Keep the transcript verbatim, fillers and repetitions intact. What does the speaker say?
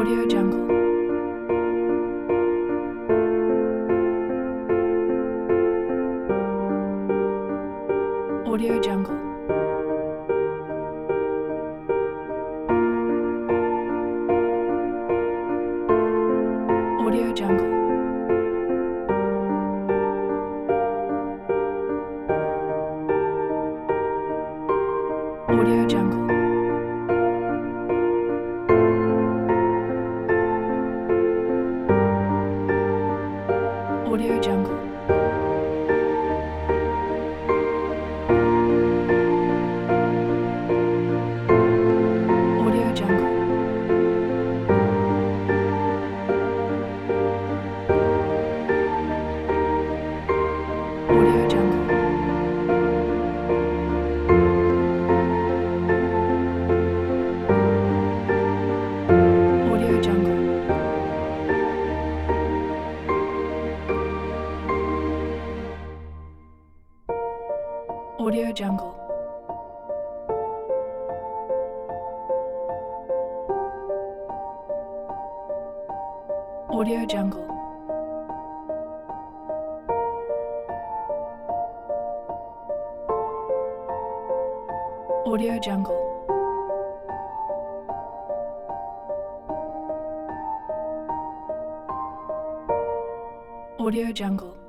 Audio Jungle. Audio Jungle. Audio Jungle. Audio Jungle. Audio Jungle. Audio Jungle. Audio Jungle. Audio Jungle. Audio Jungle. Audio Jungle. Audio Jungle. Audio Jungle.